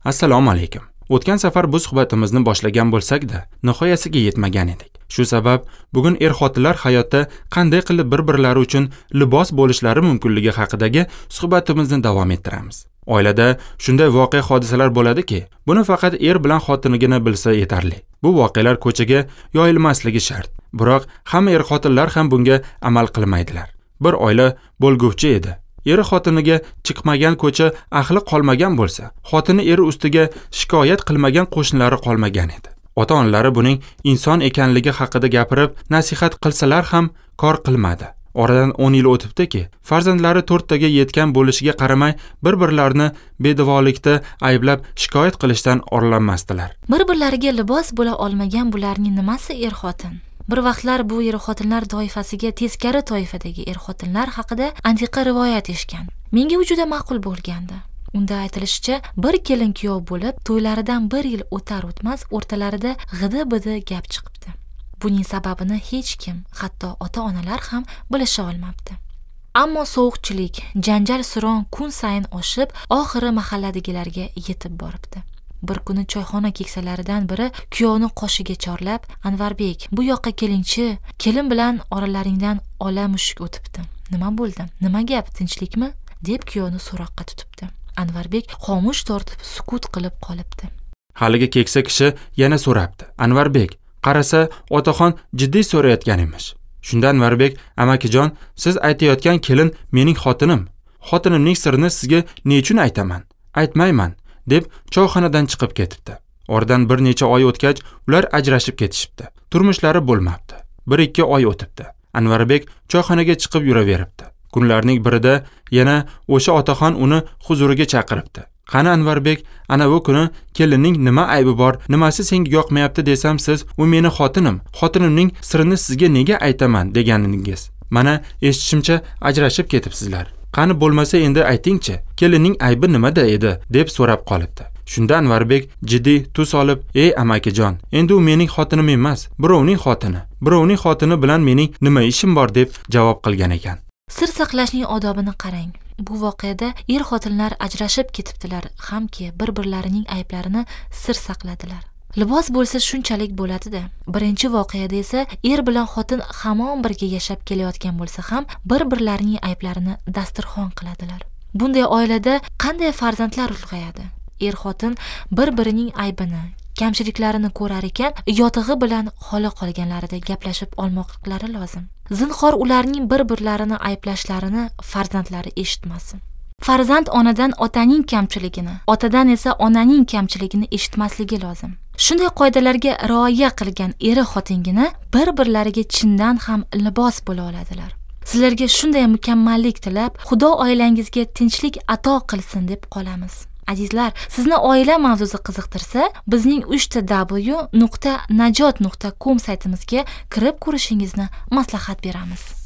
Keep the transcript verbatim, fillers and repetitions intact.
Assalomu alaykum. O'tgan safar bu suhbatimizni boshlagan bo'lsak-da, nihoyasiga yetmagan edik. Shu sabab bugun er-xotinlar hayotda qanday qilib bir-birlari uchun libos bo'lishlari mumkinligi haqidagi suhbatimizni davom ettiramiz. Oilada shunday voqea hodisalar bo'ladiki, buni faqat er bilan xotinigina bilsa yetarli. Bu voqealar ko'chaga yoyilmasligi shart. Biroq hamma er-xotinlar ham bunga amal qilmaydilar. Bir oila bo'lguvchi edi. Eri xotiniga chiqmagan ko'cha ahli qolmagan bo'lsa, xotini eri ustiga shikoyat qilmagan qo'shnilari qolmagan edi. Ota-onalari buning inson ekanligi haqida gapirib, nasihat qilsalar ham kor qilmadi. Oradan o'n yil o'tibdiki, farzandlari to'rttaga yetgan bo'lishiga qaramay, bir-birlarini bedavolikda ayblab shikoyat qilishdan orlanmasdilar. Bir-birlariga libos bo'la olmagan bularning nimasi er-xotin? Bir vaqtlar bu er-xotinlar toifasiga teskari toifadagi er-xotinlar haqida antiqa rivoyat eshitgan. Menga u juda ma'qul bo'lgandi. Unda aytilishicha, bir kelin kuyov bo'lib, to'ylaridan bir yil o'tar o'tmas o'rtalarida g'idi-bidi gap chiqibdi. Buning sababini hech kim, hatto ota-onalar ham bilisha olmabdi. Ammo sovuqchilik, janjal-suron kun sayin oshib, oxiri mahalladagilarga yetib boribdi. Bir kuni choyxona keksalaridan biri kuyovni qoshiga chorlab, "Anvarbek, bu yoqqa kelingchi, kelin bilan oralaringdan ola mushuk o'tibdi. Nima bo'ldi? Nima gap, tinchlikmi?" deb kuyovni so'roqqa tutibdi. Anvarbek xomush tortib sukut qilib qolibdi. Haligi keksa kishi yana so'rabdi. Anvarbek qarasa, otaxon jiddiy so'rayotgan emish. Shunda Anvarbek, "Amakijon, siz aytayotgan kelin mening xotinim. Xotinimning sirini sizga nechun aytaman? Aytmayman." deb choyxonadan chiqib ketibdi. Oradan bir necha oy o'tgach, ular ajrashib ketishibdi. Turmushlari bo'lmabdi. bir ikki oy o'tibdi. Anvarbek choyxonaga chiqib yuraveribdi. Kunlarning birida yana o'sha otaxon uni huzuriga chaqiribdi. "Qani Anvarbek, ana bu kuni kelinning nima aybi bor, nimasi senga yoqmayapti desam siz, u meni xotinim. Xotinimning sirini sizga nega aytaman deganingiz. Mana eshitishimcha ajrashib ketibsizlar. Qani bo'lmasa endi aytingchi, kelinning aybi nimada edi?" deb so'rab qolibdi. Shunda Anvarbek jiddiy tus olib, "Ey amakijon, endi u mening xotinim emas, birovning xotini. Birovning xotini bilan mening nima ishim bor?" deb javob qilgan ekan. Sir saqlashning odobini qarang. Bu voqeada er-xotinlar ajrashib ketibdilar, hamki bir-birlarining ayblarini sir saqladilar. Libos bo'lsa shunchalik bo'ladi-da. Birinchi voqeada esa er bilan xotin hamon birga yashab kelayotgan bo'lsa ham bir-birlarining ayblarini dasturxon qiladilar. Bunday oilada qanday farzandlar ulg'ayadi? Er-xotin bir-birining aybini, kamchiliklarini ko'rar ekan, yotig'i bilan xoli qolganlarida gaplashib olmoqliklari lozim. Zinhor ularning bir-birlarini ayblashlarini farzandlari eshitmasin. Farzand onadan otaning kamchiligini, otadan esa onaning kamchiligini eshitmasligi lozim. Shunday qoidalarga rioya qilgan eri xotingina bir-birlariga chindan ham libos bo'la oladilar. Sizlarga shunday mukammallik tilab, Xudo oilangizga tinchlik ato qilsin deb qolamiz. Azizlar, sizni oila mavzusi qiziqtirsa, bizning uch t w nuqta najot nuqta com saytimizga kirib ko'rishingizni maslahat beramiz.